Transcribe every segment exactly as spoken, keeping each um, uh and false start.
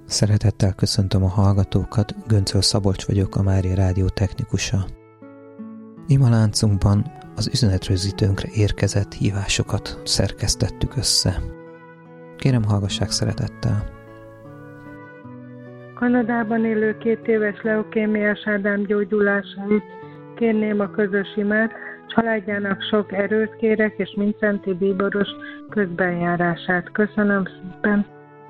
Szeretettel köszöntöm a hallgatókat, Göncöl Szabolcs vagyok, a Mária Rádió technikusa. Ima láncunkban az üzenetrögzítőnkre érkezett hívásokat szerkesztettük össze. Kérem, hallgassák szeretettel! Kanadában élő két éves leukémiás Ádám gyógyulásáért kérném a közös imát, családjának sok erőt kérek, és Mincenti bíboros közbenjárását. Köszönöm szépen!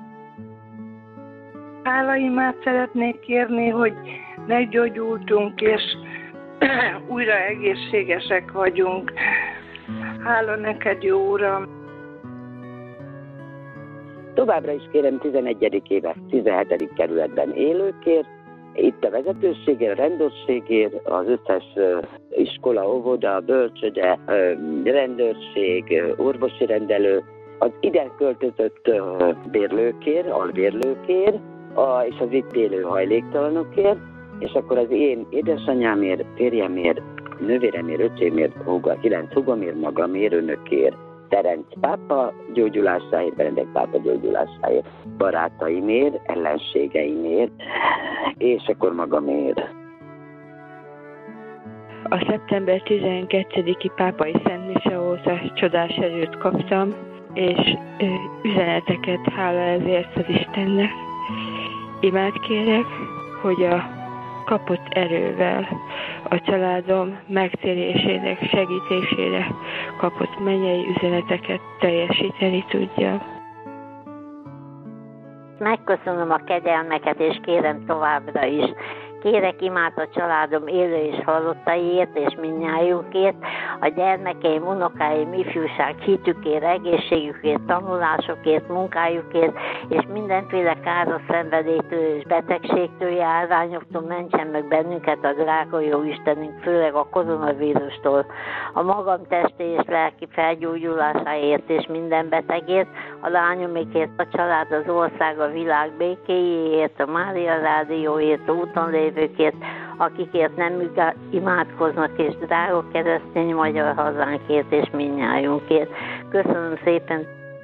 Hálaimát szeretnék kérni, hogy meggyógyultunk, és újra egészségesek vagyunk. Hála neked, jó Uram! Továbbra is kérem tizenegyedik éves tizenhetedik kerületben élőkért, itt a vezetőségért, a rendőrségért, az összes iskola, óvoda, bölcsöde, rendőrség, orvosi rendelő, az ide költözött bérlőkért, albérlőkért, a, és az itt élő hajléktalanokért, és akkor az én édesanyámért, férjemért, nővéremért, öcsémért, húga, kilenc húgomért, magamért, önökért, Terenc pápa gyógyulásáért, Benedek pápa gyógyulásáért, barátaimért, ellenségeimért, és akkor magamért. A szeptember tizenkettediki pápai szentmise óta csodás erőt kaptam, és ö, üzeneteket, hála ezért az Istennek. Imát kérek, hogy a kapott erővel a családom megtérésének segítésére kapott mennyei üzeneteket teljesíteni tudja. Megköszönöm a kegyelmeket, és kérem továbbra is. Kérek imát a családom élő és halottaiért és mindnyájunkért, a gyermekeim, unokáim, ifjúság hitükért, egészségükért, tanulásokért, munkájukért, és mindenféle káros szenvedélytől és betegségtől, járványoktól mentsen meg bennünket a drága jó Istenünk, főleg a koronavírustól. A magam testi és lelki felgyógyulásáért és minden betegért, a lányomikért, a család, az ország, a világ békéjéért, a Mária Rádióért, a úton lévőkért, akikért nem imádkoznak, és drága keresztény magyar hazánkért és mindnyájunkért. Köszönöm szépen!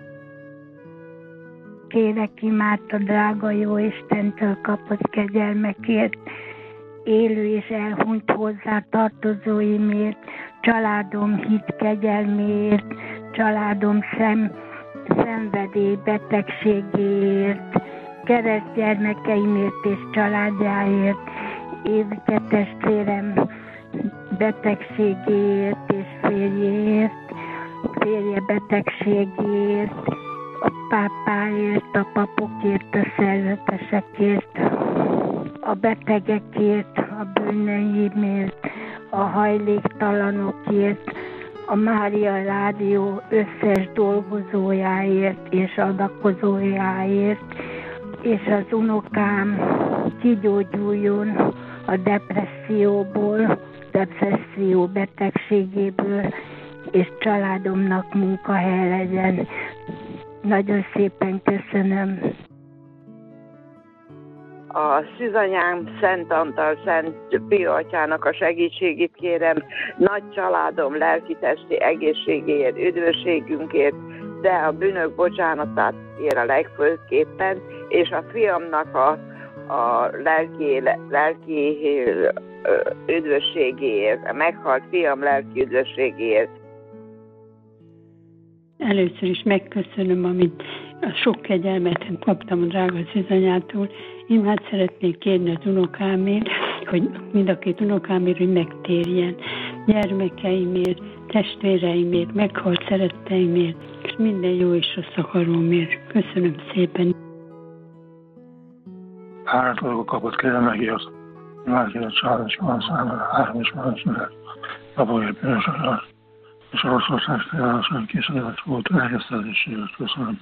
Kérek imát a drága jó Istentől kapott kegyelmekért, élő és elhunyt hozzá tartozóimért, családom hit kegyelméért, családom szem, szenvedély betegségéért, keresztgyermekeimért és családjáért, Évike testvérem betegségéért és férjéért, férje betegségéért, a pápáért, a papokért, a szerzetesekért, a betegekért, a bűneimért, a hajléktalanokért, a Mária Rádió összes dolgozójáért és adakozójáért, és az unokám kigyógyuljon a depresszióból, depresszió betegségéből, és családomnak munkahely legyen. Nagyon szépen köszönöm. A szűzanyám Szent Antal, Szent Pio atyának a segítségét kérem, nagy családom lelki-testi egészségéért, üdvösségünkért, de a bűnök bocsánatát ér a legfőképpen, és a fiamnak a, a lelki, lelki üdvösségéért, a meghalt fiam lelki üdvösségéért. Először is megköszönöm, amit a sok kegyelmet kaptam a drága szűzanyától. Imát szeretnék kérni az unokámért, hogy mind a két unokámért, hogy megtérjen. Gyermekeimért, testvéreimért, meghalt szeretteimért, és minden jó és rossz akarómért. Köszönöm szépen. Háratolók kapott kéremekért, imádkért a család és van számára, három és másodát, napolért bűnösöket, és a rossz ország felálláson készített volt elkezdődéséért. Köszönöm.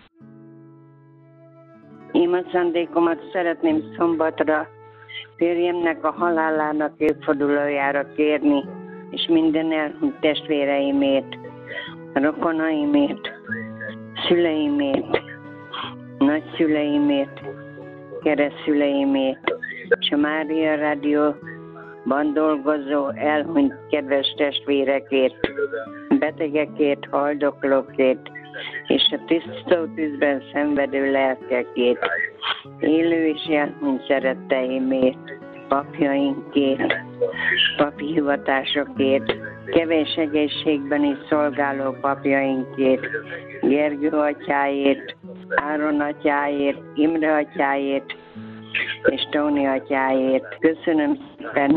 Imat szándékomat szeretném szombatra férjemnek a halálának évfordulójára kérni, és minden elhunyt testvéreimért, rokonaimért, szüleimért, nagyszüleimért, keresztszüleimért, és a Mária Rádióban dolgozó elhunyt kedves testvérekért, betegekért, haldoklókért, és a tisztó tűzben szenvedő lelkekét, élő és jelmúlt szeretteimért, papjainkért, papi hivatásokért, kevés egészségben is szolgáló papjainkért, Gergő atyáért, Áron atyáért, Imre atyáért, és Tóni atyáért. Köszönöm szépen!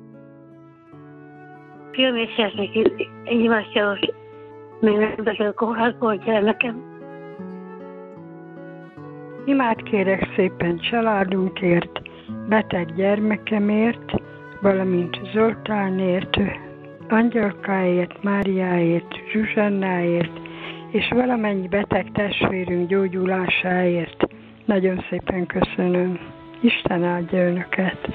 Fiam, és szeretnék imádságos, még megbeszél kórházból gyermekem. Imád kérek szépen családunkért, beteg gyermekemért, valamint Zoltánért, Angyalkáért, Máriáért, Zsuzsannáért, és valamennyi beteg testvérünk gyógyulásáért. Nagyon szépen köszönöm. Isten áldja önöket!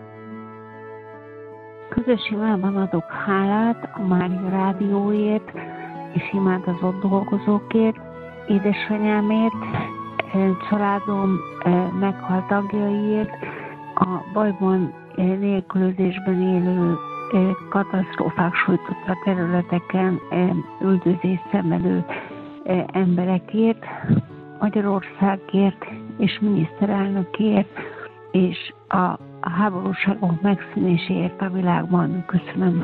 Közös imában adok hálát a Mária Rádióért, és imádozott dolgozókért, édesanyámért, családom meghalt tagjaiért, a bajban, nélkülözésben élő, katasztrófák sújtotta területeken üldözést szenvedő emberekért, Magyarországért és miniszterelnökért, és a, a háborúságok megszűnéséért a világban. Köszönöm.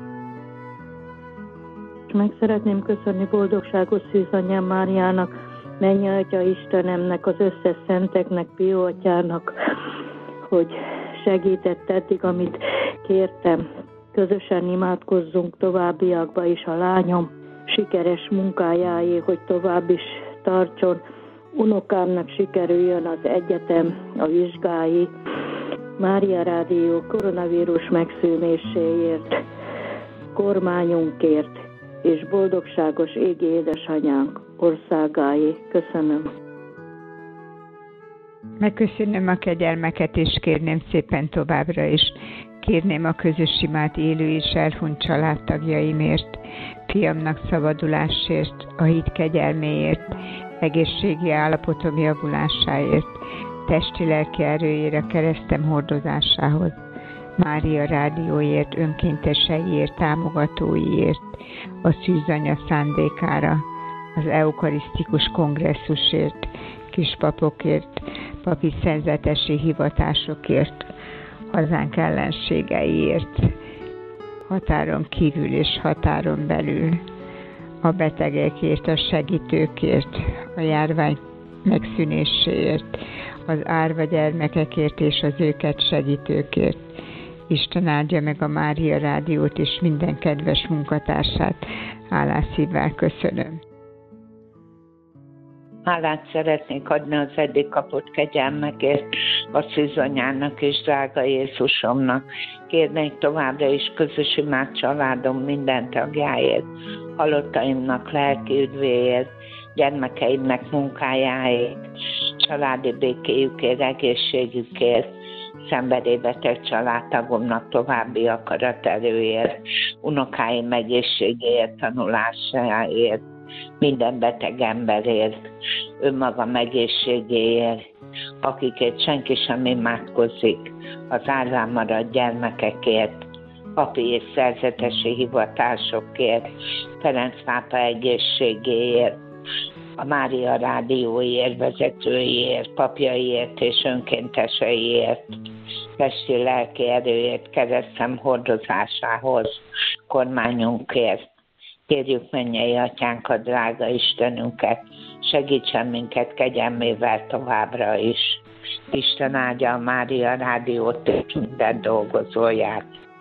Meg szeretném köszönni boldogságos szűzanyám Máriának, Mennyi Atya Istenemnek, az összes szenteknek, Pio atyának, hogy segített eddig, amit kértem. Közösen imádkozzunk továbbiakba is a lányom sikeres munkájáért, hogy tovább is tartson. Unokámnak sikerüljön az egyetem, a vizsgái. Mária Rádió koronavírus megszűnéséért, kormányunkért és boldogságos égi édesanyánk országáé. Köszönöm. Megköszönöm a kegyelmeket, és kérném szépen továbbra is. Kérném a közös imát élő és elhunyt családtagjaimért, fiamnak szabadulásért, a hit kegyelméért, egészségi állapotom javulásáért, testi-lelki erőjére, keresztem hordozásához, Mária Rádióért, önkénteseiért, támogatóiért, a szűzanya szándékára, az eukarisztikus kongresszusért, kispapokért, papi szerzetesi hivatásokért, hazánk ellenségeiért, határon kívül és határon belül, a betegekért, a segítőkért, a járvány megszűnéséért, az árva gyermekekért és az őket segítőkért. Isten áldja meg a Mária Rádiót és minden kedves munkatársát. Hálás szívvel köszönöm. Hálát szeretnék adni az eddig kapott kegyelmekért, a szűzanyának és drága Jézusomnak. Kérnék továbbra is közös imát családom minden tagjáért, halottaimnak lelki üdvéért, gyermekeimnek munkájáért, családi békéjükért, egészségükért, szenvedélybeteg családtagomnak további akaraterőért, unokáim egészségéért, tanulásáért, minden beteg emberért, önmagam egészségéért, akikért senki sem imádkozik, az árván maradt gyermekekért, papi és szerzetesi hivatásokért, Ferenc pápa egészségéért, a Mária Rádióért, vezetőiért, papjaiért és önkénteseiért, testi lelki erőért, keresztem hordozásához, kormányunkért. Kérjük mennyei atyánkat, drága Istenünket, segítsen minket kegyelmével továbbra is. Isten áldja a Mária Rádiót és minden dolgozóját.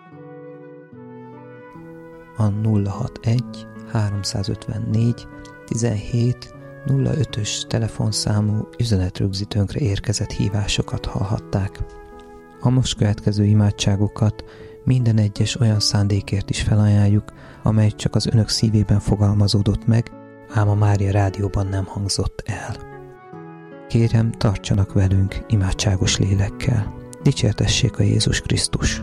A nulla hatvanegy háromszázötvennégy tizenhét nulla ötös telefonszámú üzenetrögzítőnkre érkezett hívásokat hallhatták. A most következő imádságokat minden egyes olyan szándékért is felajánljuk, amely csak az önök szívében fogalmazódott meg, ám a Mária Rádióban nem hangzott el. Kérem, tartsanak velünk imádságos lélekkel. Dicsértessék a Jézus Krisztus!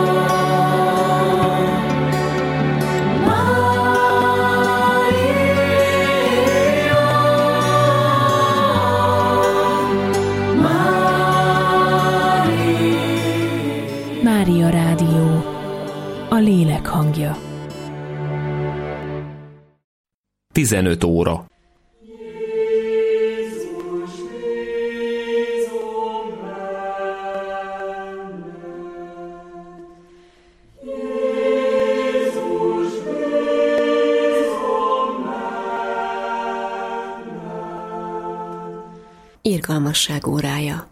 Maria, lélek hangja. tizenöt óra. Irgalmasság órája.